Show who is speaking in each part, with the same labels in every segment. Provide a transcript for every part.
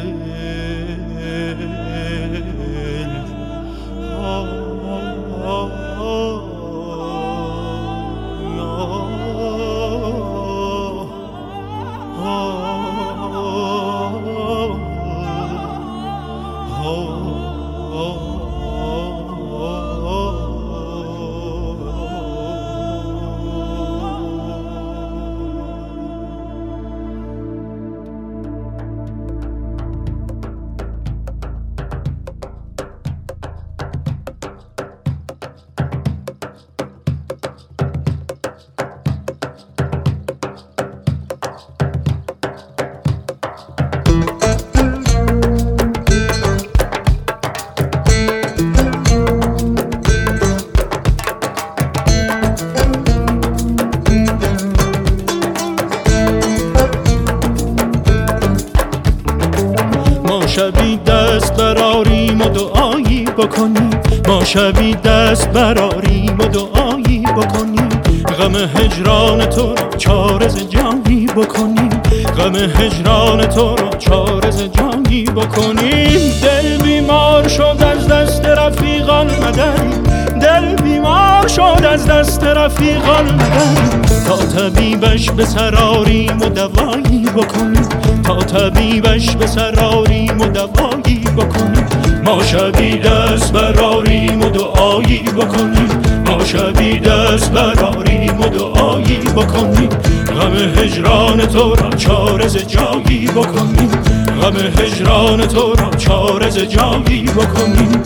Speaker 1: شبی دست براریم و دعایی بکنیم، ما شبی دست براریم و دعایی بکنیم، غم هجران تو را چارز جانی بکنیم، غم هجران تو را چارز جانی بکنیم. دل بیمار شد از دست رفیقان مدریم، دل بیمار شد از دست رفیقان مدریم، تا طبیبش به سراریم و دوایی بکنیم، تا طبیبش به سراریم و دوایی بکنیم. ما شبی دست براریم و دعایی بکنیم، ما شبی دست براریم و دعایی بکنیم، غم هجران تو را چارز جایی بکنیم، غم هجران تو را چارز جایی بکنیم.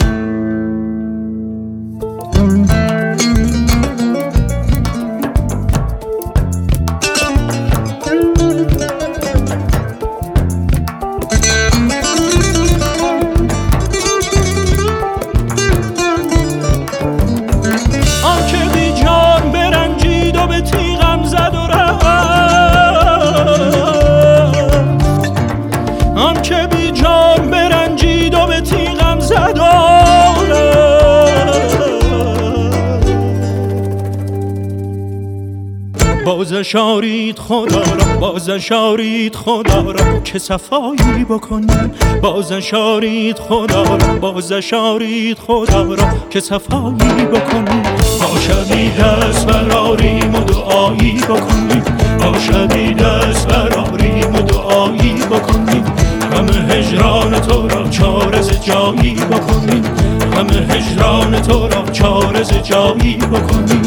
Speaker 1: بازش آرید خدا را، بازش آرید خدا را که صفایی بکنیم، بازش آرید خدا را، بازش آرید خدا را که صفایی بکنیم. ما شبی دست براریم و دعایی بکنیم، ما شبی دست براریم و دعایی بکنیم، غم هجران تو را چارز جایی بکنیم، غم هجران تو را چارز جایی بکنیم.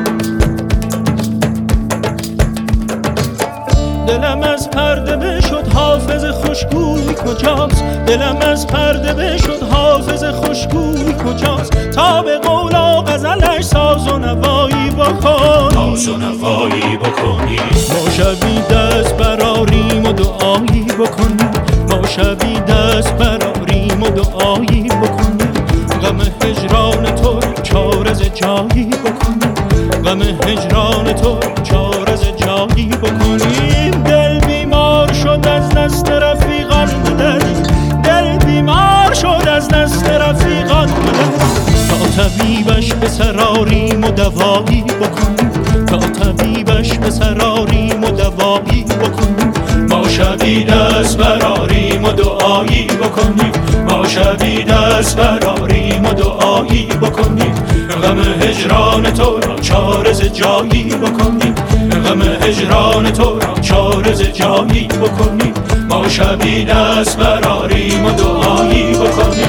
Speaker 1: دلم از پرده بشد حافظ خوشگوی کجاست، دلم از پرده بشد حافظ خوشگوی کجاست، تا به قول و غزلش ساز و نوایی بکنی، ساز و نوایی بکنی. ما شبی دست براریم و دعایی بکنیم، ما شبی دست براریم و دعایی بکنیم، غم هجران تو را چارز جایی بکنیم، غم هجران تو را چارز جایی بکنیم. دل بیمار شد از دست رفیقان مدریم، دل بیمار شد از دست رفیقان مدریم، تا طبیبش به سراریم و دوایی بکنیم، تا طبیبش به سراریم و دوایی بکنیم. ما شبی دست براریم و دعایی بکنیم، ما شبی دست براریم و دعایی بکنیم، غم هجران تو را چارز جایی بکنیم، غم هجران تو را چارز جایی بکنیم. ما شبی دست براریم و دعایی بکنیم،